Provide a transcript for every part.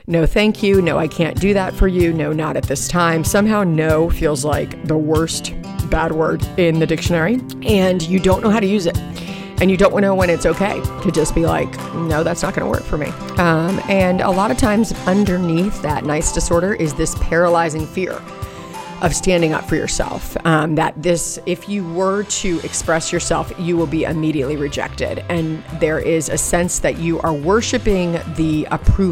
No, thank you. No, I can't do that for you. No, not at this time. Somehow no feels like the worst bad word in the dictionary, and you don't know how to use it. And you don't know when it's okay to just be like, no, that's not going to work for me. And a lot of times underneath that nice disorder is this paralyzing fear of standing up for yourself. If you were to express yourself, you will be immediately rejected. And there is a sense that you are worshiping the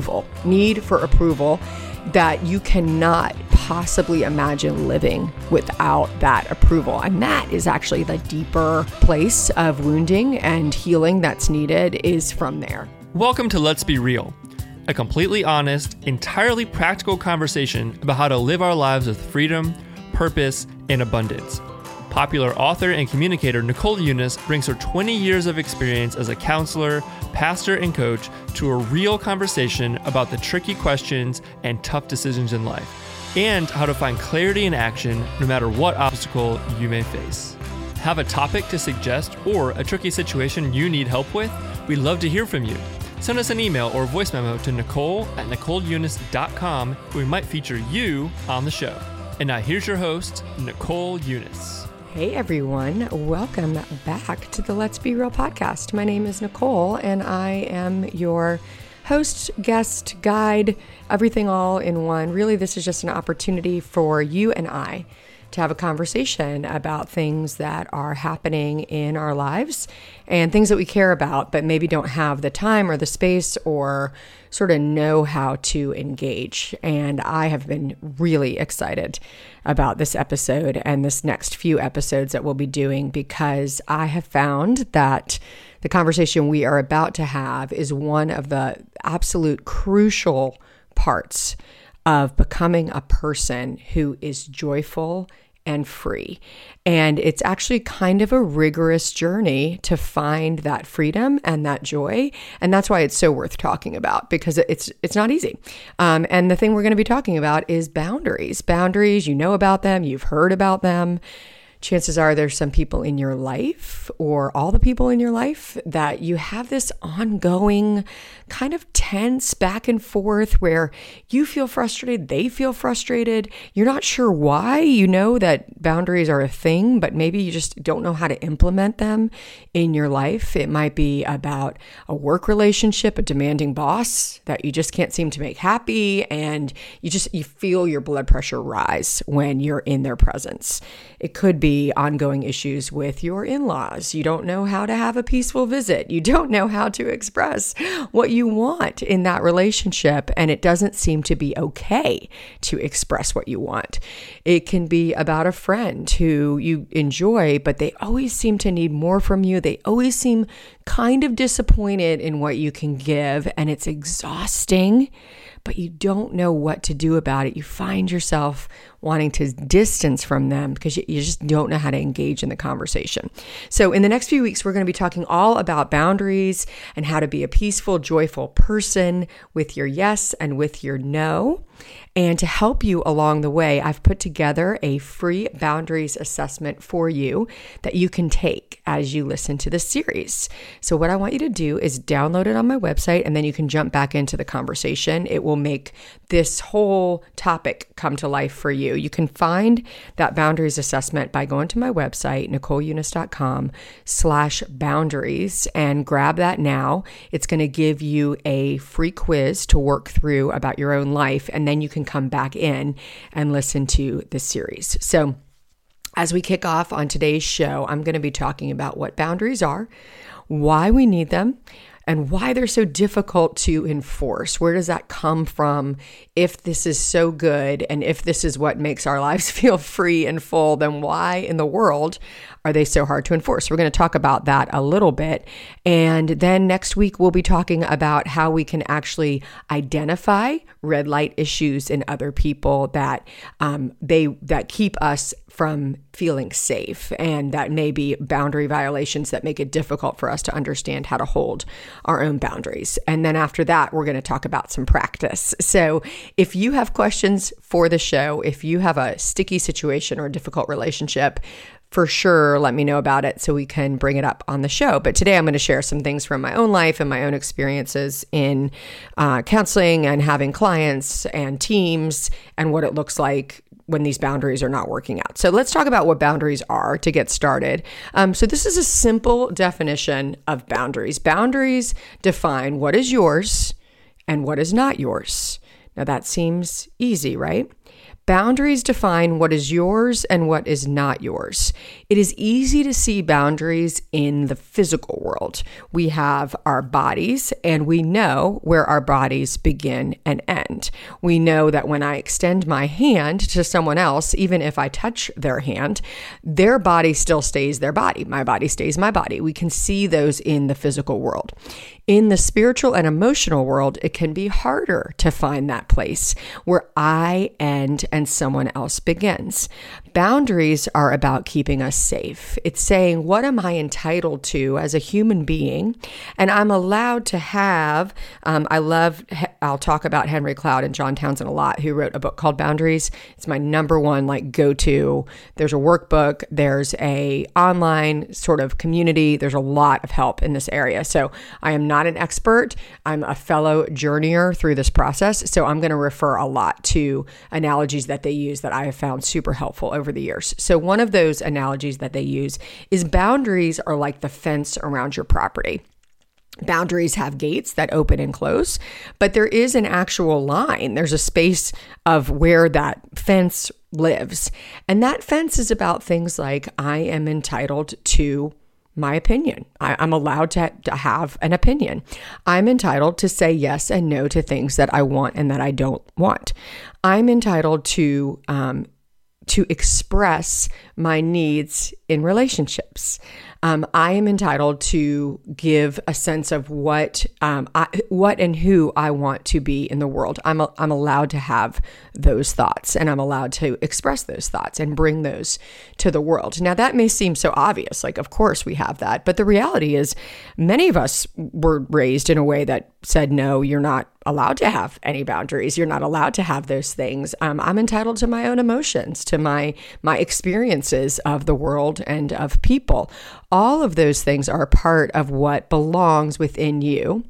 need for approval, that you cannot possibly imagine living without that approval. And that is actually the deeper place of wounding and healing that's needed, is from there. Welcome to Let's Be Real, a completely honest, entirely practical conversation about how to live our lives with freedom, purpose, and abundance. Popular author and communicator Nicole Unice brings her 20 years of experience as a counselor, pastor, and coach to a real conversation about the tricky questions and tough decisions in life, and how to find clarity in action no matter what obstacle you may face. Have a topic to suggest or a tricky situation you need help with? We'd love to hear from you. Send us an email or voice memo to nicole@nicoleunice.com, where we might feature you on the show. And now here's your host, Nicole Unice. Hey everyone, welcome back to the Let's Be Real podcast. My name is Nicole and I am your host, guest, guide, everything all in one. Really, this is just an opportunity for you and I to have a conversation about things that are happening in our lives and things that we care about, but maybe don't have the time or the space or sort of know how to engage. And I have been really excited about this episode and this next few episodes that we'll be doing, because I have found that the conversation we are about to have is one of the absolute crucial parts of becoming a person who is joyful and free. And it's actually kind of a rigorous journey to find that freedom and that joy. And that's why it's so worth talking about, because it's not easy. And the thing we're going to be talking about is boundaries. Boundaries, you know about them, you've heard about them. Chances are there's some people in your life, or all the people in your life, that you have this ongoing kind of tense back and forth where you feel frustrated, they feel frustrated. You're not sure why. You know that boundaries are a thing, but maybe you just don't know how to implement them in your life. It might be about a work relationship, a demanding boss that you just can't seem to make happy, and you feel your blood pressure rise when you're in their presence. It could be ongoing issues with your in-laws. You don't know how to have a peaceful visit. You don't know how to express what you want in that relationship, and it doesn't seem to be okay to express what you want. It can be about a friend who you enjoy, but they always seem to need more from you. They always seem kind of disappointed in what you can give, and it's exhausting, but you don't know what to do about it. You find yourself wanting to distance from them because you just don't know how to engage in the conversation. So in the next few weeks, we're going to be talking all about boundaries and how to be a peaceful, joyful person with your yes and with your no. And to help you along the way, I've put together a free boundaries assessment for you that you can take as you listen to this series. So what I want you to do is download it on my website, and then you can jump back into the conversation. It will make this whole topic come to life for you. You can find that boundaries assessment by going to my website, nicoleunice.com/boundaries, and grab that now. It's going to give you a free quiz to work through about your own life, and then you can come back in and listen to this series. So as we kick off on today's show, I'm going to be talking about what boundaries are, why we need them, and why they're so difficult to enforce. Where does that come from? If this is so good, and if this is what makes our lives feel free and full, then why in the world are they so hard to enforce? We're going to talk about that a little bit. And then next week, we'll be talking about how we can actually identify red light issues in other people that keep us from feeling safe, and that may be boundary violations that make it difficult for us to understand how to hold our own boundaries. And then after that, we're going to talk about some practice. So if you have questions for the show, if you have a sticky situation or a difficult relationship, for sure, let me know about it so we can bring it up on the show. But today I'm going to share some things from my own life and my own experiences in counseling and having clients and teams and what it looks like when these boundaries are not working out. So let's talk about what boundaries are to get started. So this is a simple definition of boundaries. Boundaries define what is yours and what is not yours. Now that seems easy, right? Boundaries define what is yours and what is not yours. It is easy to see boundaries in the physical world. We have our bodies, and we know where our bodies begin and end. We know that when I extend my hand to someone else, even if I touch their hand, their body still stays their body. My body stays my body. We can see those in the physical world. In the spiritual and emotional world, it can be harder to find that place where I end and someone else begins. Boundaries are about keeping us safe. It's saying, what am I entitled to as a human being? And I'm allowed to have, I'll talk about Henry Cloud and John Townsend a lot, who wrote a book called Boundaries. It's my number one go-to. There's a workbook. There's a online sort of community. There's a lot of help in this area. So I am not an expert. I'm a fellow journeyer through this process. So I'm going to refer a lot to analogies that they use that I have found super helpful over the years. So one of those analogies that they use is boundaries are like the fence around your property. Boundaries have gates that open and close, but there is an actual line. There's a space of where that fence lives. And that fence is about things like I am entitled to my opinion. I'm allowed to have an opinion. I'm entitled to say yes and no to things that I want and that I don't want. I'm entitled to express my needs in relationships. I am entitled to give a sense of what and who I want to be in the world. I'm allowed to have those thoughts, and I'm allowed to express those thoughts and bring those to the world. Now that may seem so obvious, like of course we have that, but the reality is many of us were raised in a way that said, no, you're not allowed to have any boundaries. You're not allowed to have those things. I'm entitled to my own emotions, to my experiences of the world and of people. All of those things are a part of what belongs within you.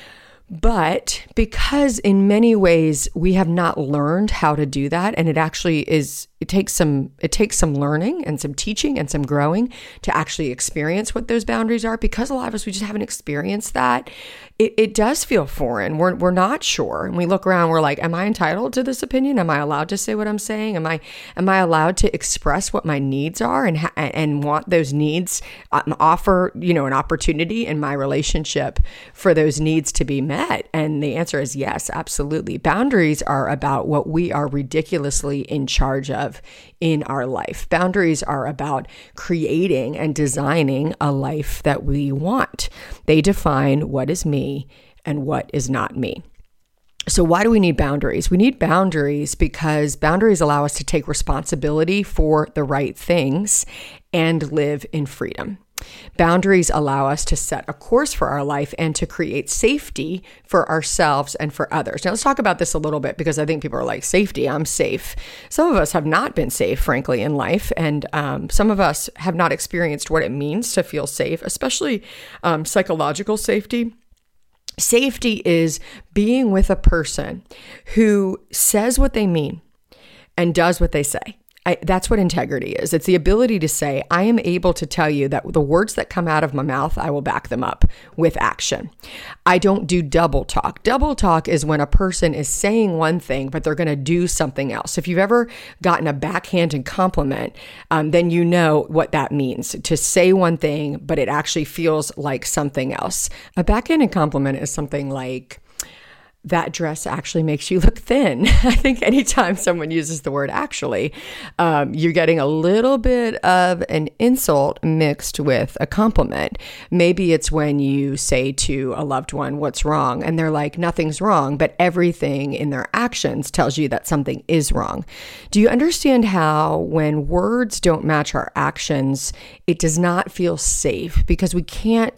But because in many ways we have not learned how to do that, and it actually is, it takes some learning and some teaching and some growing to actually experience what those boundaries are, because a lot of us, we just haven't experienced that. It does feel foreign. We're not sure. And we look around, we're like, am I entitled to this opinion? Am I allowed to say what I'm saying? Am I allowed to express what my needs are and want those needs, offer, an opportunity in my relationship for those needs to be met? And the answer is yes, absolutely. Boundaries are about what we are ridiculously in charge of in our life. Boundaries are about creating and designing a life that we want. They define what is me and what is not me. So why do we need boundaries? We need boundaries because boundaries allow us to take responsibility for the right things and live in freedom. Boundaries allow us to set a course for our life and to create safety for ourselves and for others. Now, let's talk about this a little bit, because I think people are like, safety, I'm safe. Some of us have not been safe, frankly, in life. And some of us have not experienced what it means to feel safe, especially psychological safety. Safety is being with a person who says what they mean and does what they say. That's what integrity is. It's the ability to say, I am able to tell you that the words that come out of my mouth, I will back them up with action. I don't do double talk. Double talk is when a person is saying one thing, but they're going to do something else. If you've ever gotten a backhanded compliment, then you know what that means, to say one thing, but it actually feels like something else. A backhanded compliment is something like, that dress actually makes you look thin. I think anytime someone uses the word actually, you're getting a little bit of an insult mixed with a compliment. Maybe it's when you say to a loved one, what's wrong? And they're like, nothing's wrong, but everything in their actions tells you that something is wrong. Do you understand how when words don't match our actions, it does not feel safe? Because we can't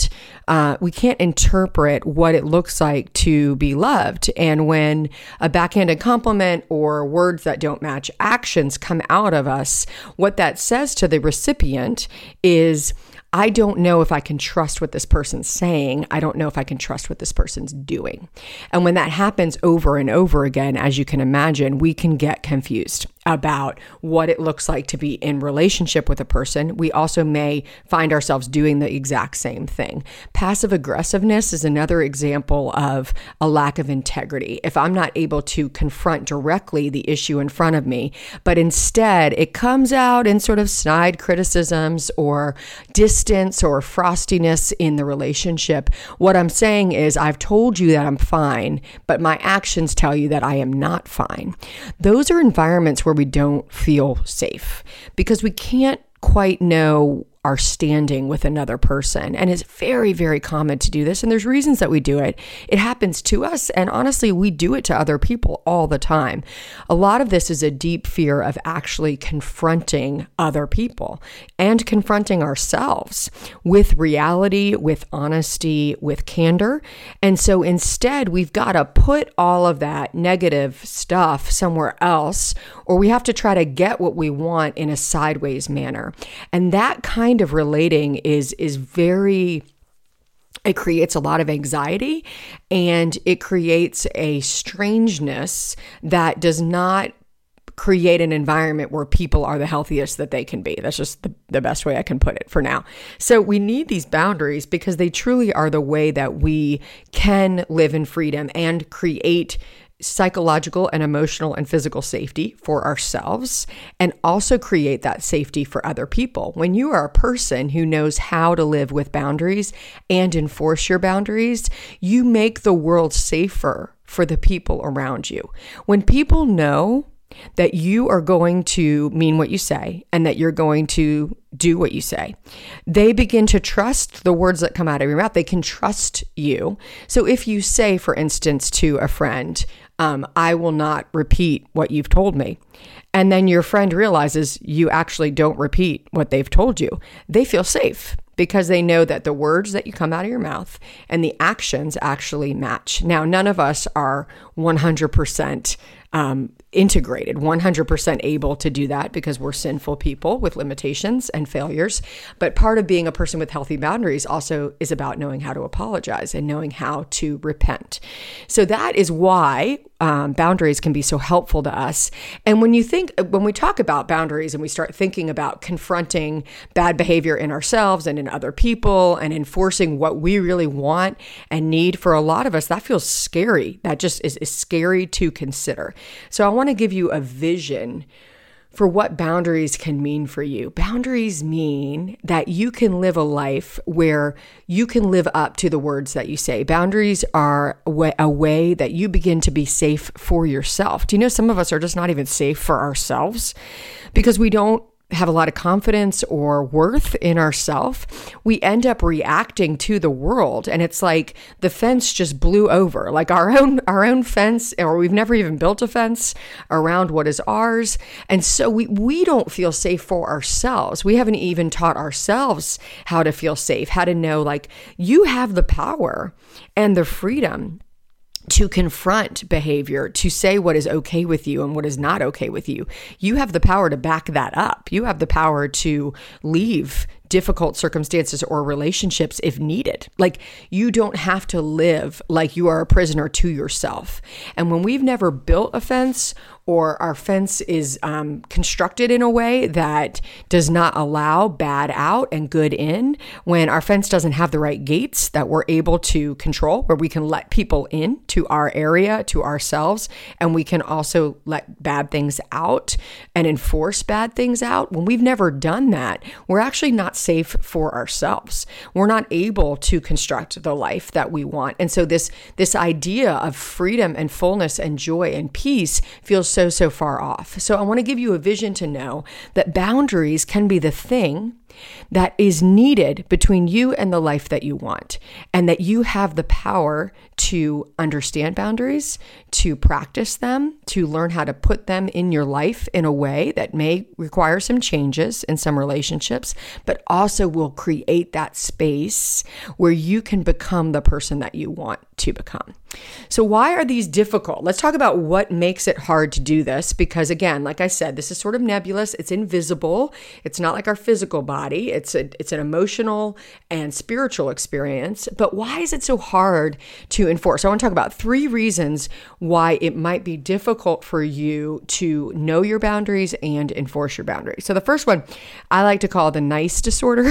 we can't interpret what it looks like to be loved. And when a backhanded compliment or words that don't match actions come out of us, what that says to the recipient is, I don't know if I can trust what this person's saying. I don't know if I can trust what this person's doing. And when that happens over and over again, as you can imagine, we can get confused about what it looks like to be in relationship with a person. We also may find ourselves doing the exact same thing. Passive aggressiveness is another example of a lack of integrity. If I'm not able to confront directly the issue in front of me, but instead it comes out in sort of snide criticisms or distance or frostiness in the relationship, what I'm saying is, I've told you that I'm fine, but my actions tell you that I am not fine. Those are environments where we don't feel safe because we can't quite know our standing with another person. And it's very, very common to do this. And there's reasons that we do it. It happens to us. And honestly, we do it to other people all the time. A lot of this is a deep fear of actually confronting other people and confronting ourselves with reality, with honesty, with candor. And so instead, we've got to put all of that negative stuff somewhere else, or we have to try to get what we want in a sideways manner. And that kind of relating is very, it creates a lot of anxiety, and it creates a strangeness that does not create an environment where people are the healthiest that they can be. That's just the best way I can put it for now. So we need these boundaries because they truly are the way that we can live in freedom and create psychological and emotional and physical safety for ourselves, and also create that safety for other people. When you are a person who knows how to live with boundaries and enforce your boundaries, you make the world safer for the people around you. When people know that you are going to mean what you say and that you're going to do what you say, they begin to trust the words that come out of your mouth. They can trust you. So if you say, for instance, to a friend, I will not repeat what you've told me, and then your friend realizes you actually don't repeat what they've told you, they feel safe because they know that the words that you come out of your mouth and the actions actually match. Now, none of us are 100% integrated, 100% able to do that because we're sinful people with limitations and failures. But part of being a person with healthy boundaries also is about knowing how to apologize and knowing how to repent. So that is why boundaries can be so helpful to us. And when we talk about boundaries and we start thinking about confronting bad behavior in ourselves and in other people and enforcing what we really want and need, for a lot of us, that feels scary. That just is scary to consider. So I want to give you a vision for what boundaries can mean for you. Boundaries mean that you can live a life where you can live up to the words that you say. Boundaries are a way that you begin to be safe for yourself. Do you know some of us are just not even safe for ourselves because we don't have a lot of confidence or worth in ourselves? We end up reacting to the world, and it's like the fence just blew over, like our own fence, or we've never even built a fence around what is ours. And so we don't feel safe for ourselves. We haven't even taught ourselves how to feel safe, how to know, like, you have the power and the freedom to confront behavior, to say what is okay with you and what is not okay with you. You have the power to back that up. You have the power to leave difficult circumstances or relationships if needed. Like, you don't have to live like you are a prisoner to yourself. And when we've never built a fence, or our fence is constructed in a way that does not allow bad out and good in, when our fence doesn't have the right gates that we're able to control, where we can let people in to our area, to ourselves, and we can also let bad things out and enforce bad things out. When we've never done that, we're actually not safe for ourselves. We're not able to construct the life that we want. And so this idea of freedom and fullness and joy and peace feels so far off. So I want to give you a vision to know that boundaries can be the thing that is needed between you and the life that you want, and that you have the power to understand boundaries, to practice them, to learn how to put them in your life in a way that may require some changes in some relationships, but also will create that space where you can become the person that you want to become. So why are these difficult? Let's talk about what makes it hard to do this, because again, like I said, this is sort of nebulous. It's invisible. It's not like our physical body. It's an emotional and spiritual experience. But why is it so hard to enforce? I want to talk about 3 reasons why it might be difficult for you to know your boundaries and enforce your boundaries. So the first one I like to call the nice disorder.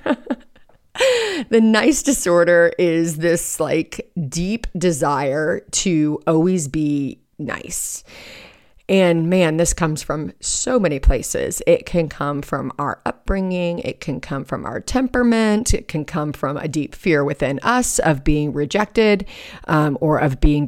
The nice disorder is this like deep desire to always be nice. And man, this comes from so many places. It can come from our upbringing. It can come from our temperament. It can come from a deep fear within us of being rejected, or of being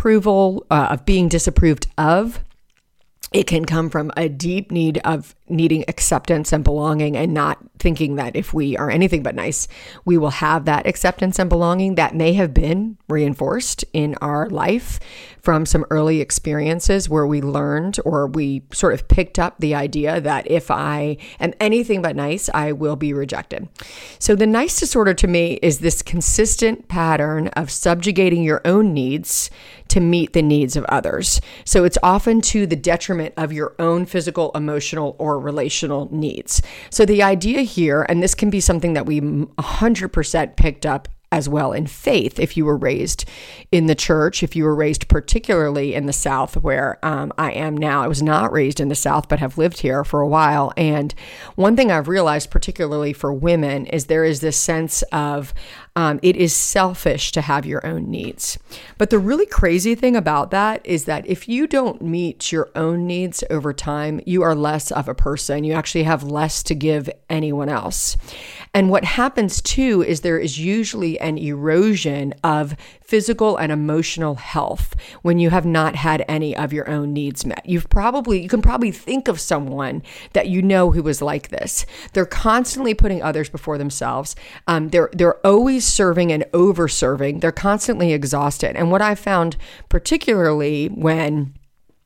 disapproved of. It can come from a deep need of needing acceptance and belonging, and not thinking that if we are anything but nice, we will have that acceptance and belonging that may have been reinforced in our life from some early experiences where we learned, or we sort of picked up the idea that if I am anything but nice, I will be rejected. So the nice disorder to me is this consistent pattern of subjugating your own needs to meet the needs of others. So it's often to the detriment of your own physical, emotional, or relational needs. So the idea here, and this can be something that we 100% picked up as well in faith, if you were raised in the church, if you were raised particularly in the South, where I am now. I was not raised in the South, but have lived here for a while. And one thing I've realized, particularly for women, is there is this sense of it is selfish to have your own needs. But the really crazy thing about that is that if you don't meet your own needs over time, you are less of a person. You actually have less to give anyone else. And what happens too is there is usually an erosion of physical and emotional health when you have not had any of your own needs met. You can probably think of someone that you know who is like this. They're constantly putting others before themselves. They're always serving and over-serving. They're constantly exhausted. And what I found, particularly when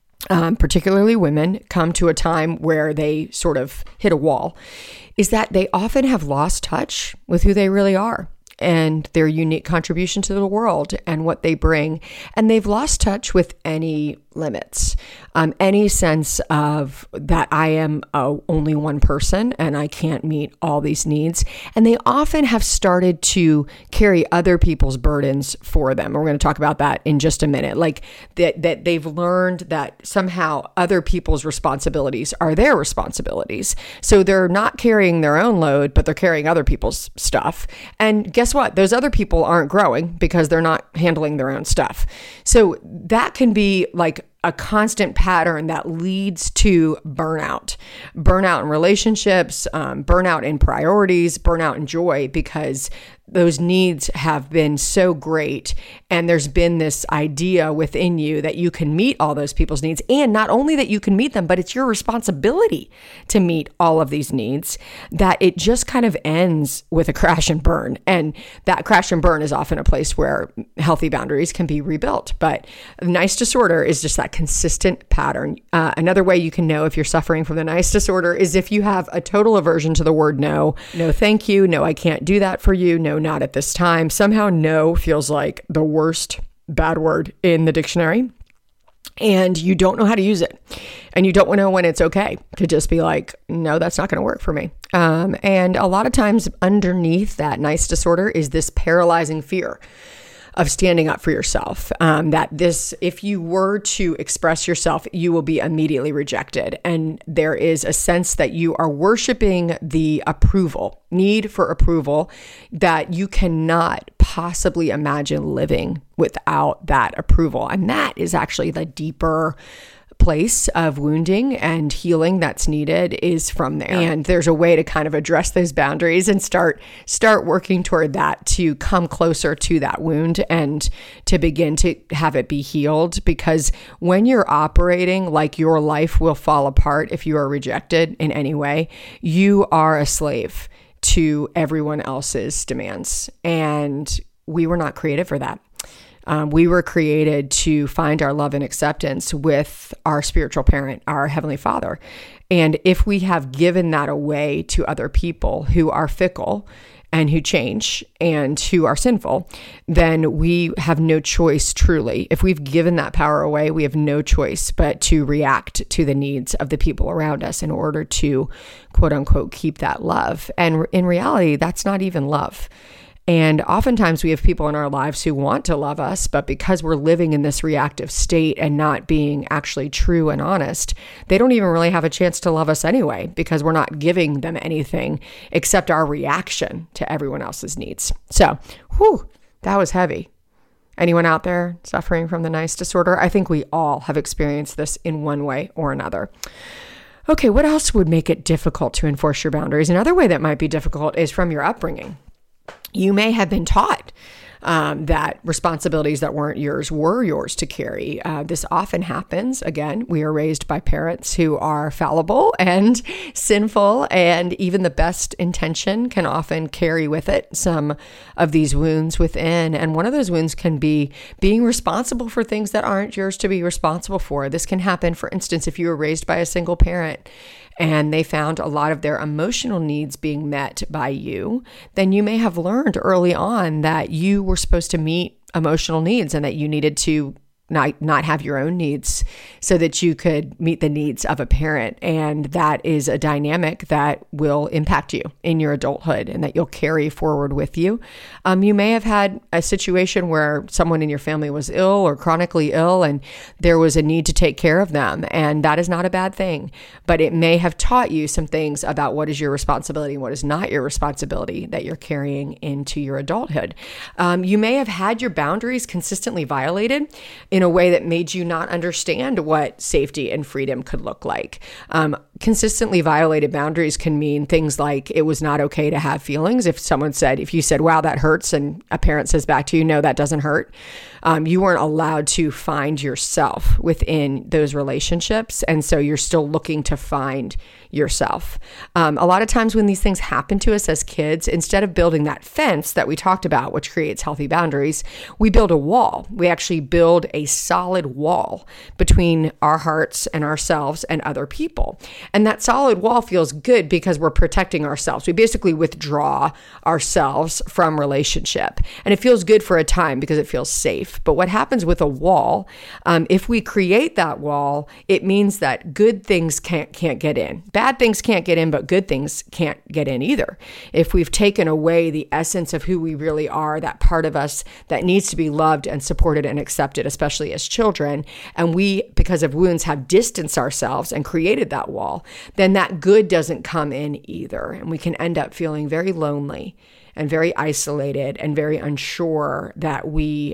women come to a time where they sort of hit a wall, is that they often have lost touch with who they really are and their unique contribution to the world and what they bring. And they've lost touch with any limits, any sense of that I am only one person and I can't meet all these needs. And they often have started to carry other people's burdens for them. We're going to talk about that in just a minute. Like that they've learned that somehow other people's responsibilities are their responsibilities. So they're not carrying their own load, but they're carrying other people's stuff. And guess what? Those other people aren't growing because they're not handling their own stuff. So that can be like a constant pattern that leads to burnout in relationships, burnout in priorities, burnout in joy, because those needs have been so great. And there's been this idea within you that you can meet all those people's needs. And not only that you can meet them, but it's your responsibility to meet all of these needs, that it just kind of ends with a crash and burn. And that crash and burn is often a place where healthy boundaries can be rebuilt. But nice disorder is just that consistent pattern. Another way you can know if you're suffering from the nice disorder is if you have a total aversion to the word no. No, thank you. No, I can't do that for you. No, not at this time. Somehow no feels like the worst bad word in the dictionary. And you don't know how to use it. And you don't know when it's okay to just be like, no, that's not going to work for me. And a lot of times underneath that nice disorder is this paralyzing fear of standing up for yourself, that if you were to express yourself, you will be immediately rejected. And there is a sense that you are worshiping the need for approval, that you cannot possibly imagine living without that approval. And that is actually the deeper place of wounding and healing that's needed is from there. And there's a way to kind of address those boundaries and start working toward that, to come closer to that wound and to begin to have it be healed. Because when you're operating like your life will fall apart if you are rejected in any way, you are a slave to everyone else's demands. And we were not created for that. We were created to find our love and acceptance with our spiritual parent, our Heavenly Father. And if we have given that away to other people who are fickle and who change and who are sinful, then we have no choice, truly. If we've given that power away, we have no choice but to react to the needs of the people around us in order to, quote unquote, keep that love. And in reality, that's not even love. And oftentimes we have people in our lives who want to love us, but because we're living in this reactive state and not being actually true and honest, they don't even really have a chance to love us anyway, because we're not giving them anything except our reaction to everyone else's needs. So, that was heavy. Anyone out there suffering from the nice disorder? I think we all have experienced this in one way or another. Okay, what else would make it difficult to enforce your boundaries? Another way that might be difficult is from your upbringing. You may have been taught that responsibilities that weren't yours were yours to carry. This often happens. Again, we are raised by parents who are fallible and sinful, and even the best intention can often carry with it some of these wounds within. And one of those wounds can be being responsible for things that aren't yours to be responsible for. This can happen, for instance, if you were raised by a single parent and they found a lot of their emotional needs being met by you, then you may have learned early on that you were supposed to meet emotional needs and that you needed to not have your own needs so that you could meet the needs of a parent. And that is a dynamic that will impact you in your adulthood and that you'll carry forward with you. You may have had a situation where someone in your family was ill or chronically ill and there was a need to take care of them. And that is not a bad thing, but it may have taught you some things about what is your responsibility and what is not your responsibility that you're carrying into your adulthood. You may have had your boundaries consistently violated in a way that made you not understand what safety and freedom could look like. Consistently violated boundaries can mean things like it was not okay to have feelings. If you said, wow, that hurts, and a parent says back to you, no, that doesn't hurt. You weren't allowed to find yourself within those relationships. And so you're still looking to find yourself. A lot of times when these things happen to us as kids, instead of building that fence that we talked about, which creates healthy boundaries, we build a wall. We actually build a solid wall between our hearts and ourselves and other people. And that solid wall feels good because we're protecting ourselves. We basically withdraw ourselves from relationship. And it feels good for a time because it feels safe. But what happens with a wall, if we create that wall, it means that good things can't get in. Bad things can't get in, but good things can't get in either. If we've taken away the essence of who we really are, that part of us that needs to be loved and supported and accepted, especially as children, and we, because of wounds, have distanced ourselves and created that wall, then that good doesn't come in either. And we can end up feeling very lonely and very isolated and very unsure that we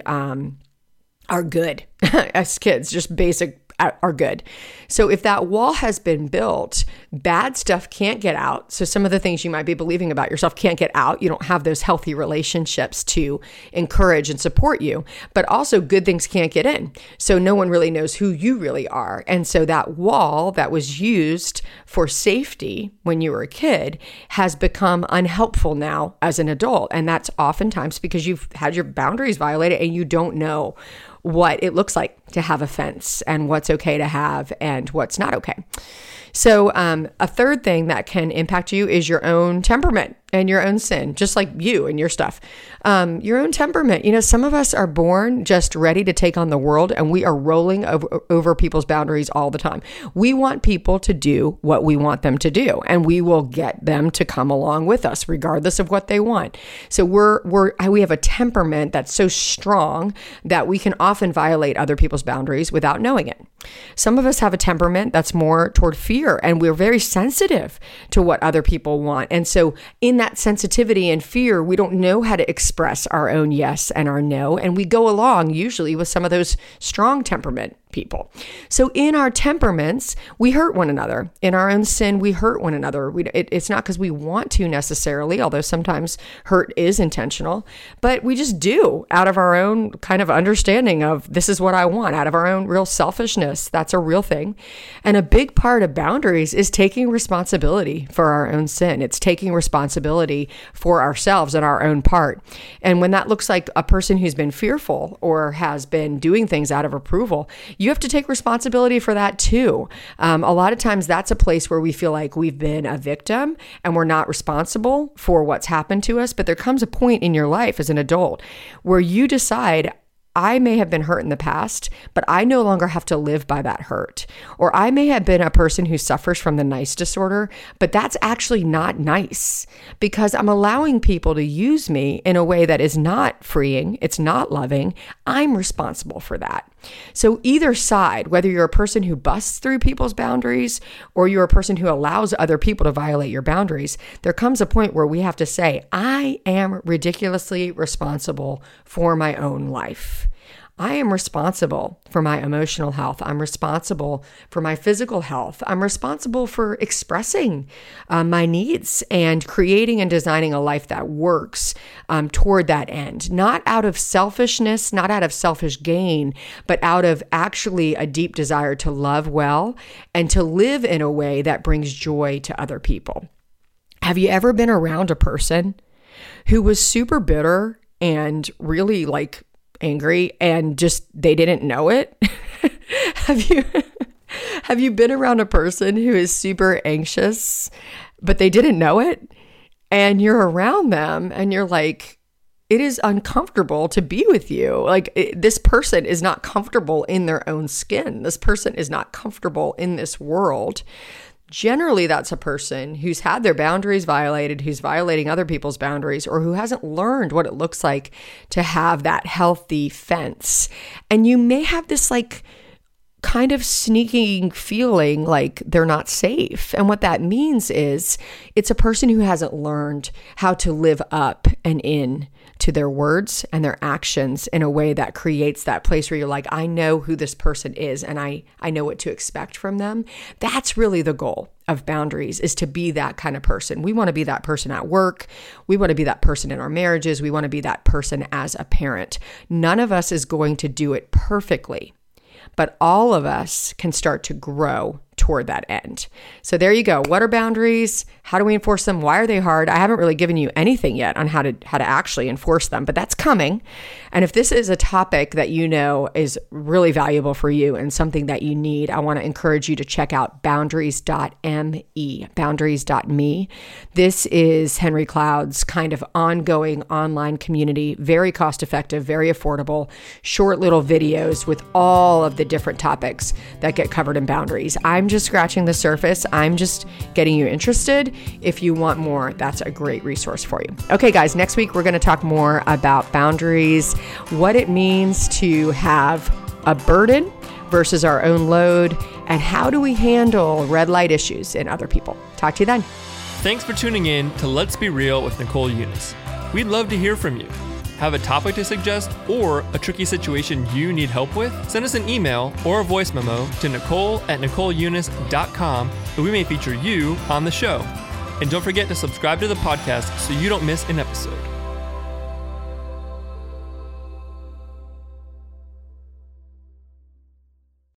are good as kids, just basic are good. So if that wall has been built, bad stuff can't get out. So some of the things you might be believing about yourself can't get out. You don't have those healthy relationships to encourage and support you, but also good things can't get in. So no one really knows who you really are. And so that wall that was used for safety when you were a kid has become unhelpful now as an adult. And that's oftentimes because you've had your boundaries violated and you don't know what it looks like to have a fence and what's okay to have and what's not okay. So a third thing that can impact you is your own temperament and your own sin, just like you and your stuff. Your own temperament. Some of us are born just ready to take on the world, and we are rolling over people's boundaries all the time. We want people to do what we want them to do, and we will get them to come along with us, regardless of what they want. So we have a temperament that's so strong that we can often violate other people's boundaries without knowing it. Some of us have a temperament that's more toward fear, and we're very sensitive to what other people want. And so in that sensitivity and fear, we don't know how to express our own yes and our no. And we go along usually with some of those strong temperament people. So in our temperaments, we hurt one another. In our own sin, we hurt one another. It's not because we want to necessarily, although sometimes hurt is intentional, but we just do out of our own kind of understanding of this is what I want, out of our own real selfishness. That's a real thing. And a big part of boundaries is taking responsibility for our own sin. It's taking responsibility for ourselves and our own part. And when that looks like a person who's been fearful or has been doing things out of approval, you have to take responsibility for that too. A lot of times that's a place where we feel like we've been a victim and we're not responsible for what's happened to us. But there comes a point in your life as an adult where you decide, I may have been hurt in the past, but I no longer have to live by that hurt. Or I may have been a person who suffers from the nice disorder, but that's actually not nice because I'm allowing people to use me in a way that is not freeing. It's not loving. I'm responsible for that. So either side, whether you're a person who busts through people's boundaries or you're a person who allows other people to violate your boundaries, there comes a point where we have to say, I am ridiculously responsible for my own life. I am responsible for my emotional health. I'm responsible for my physical health. I'm responsible for expressing my needs and creating and designing a life that works toward that end, not out of selfishness, not out of selfish gain, but out of actually a deep desire to love well and to live in a way that brings joy to other people. Have you ever been around a person who was super bitter and really angry and just they didn't know it? Have you been around a person who is super anxious but they didn't know it? And you're around them and you're like, it is uncomfortable to be with you. This person is not comfortable in their own skin. This person is not comfortable in this world. Generally, that's a person who's had their boundaries violated, who's violating other people's boundaries, or who hasn't learned what it looks like to have that healthy fence. And you may have this kind of sneaking feeling like they're not safe. And what that means is it's a person who hasn't learned how to live up and in to their words and their actions in a way that creates that place where you're like, I know who this person is and I know what to expect from them. That's really the goal of boundaries, is to be that kind of person. We want to be that person at work. We want to be that person in our marriages. We want to be that person as a parent. None of us is going to do it perfectly, but all of us can start to grow toward that end. So there you go. What are boundaries? How do we enforce them? Why are they hard? I haven't really given you anything yet on how to actually enforce them, but that's coming. And if this is a topic that you know is really valuable for you and something that you need, I want to encourage you to check out boundaries.me, boundaries.me. This is Henry Cloud's kind of ongoing online community, very cost effective, very affordable, short little videos with all of the different topics that get covered in boundaries. I'm just scratching the surface. I'm just getting you interested. If you want more, that's a great resource for you. Okay, guys, next week we're going to talk more about boundaries, what it means to have a burden versus our own load, and how do we handle red light issues in other people. Talk to you then. Thanks for tuning in to Let's Be Real with Nicole Unice. We'd love to hear from you. Have a topic to suggest or a tricky situation you need help with? Send us an email or a voice memo to nicole@nicoleunice.com and we may feature you on the show. And don't forget to subscribe to the podcast so you don't miss an episode.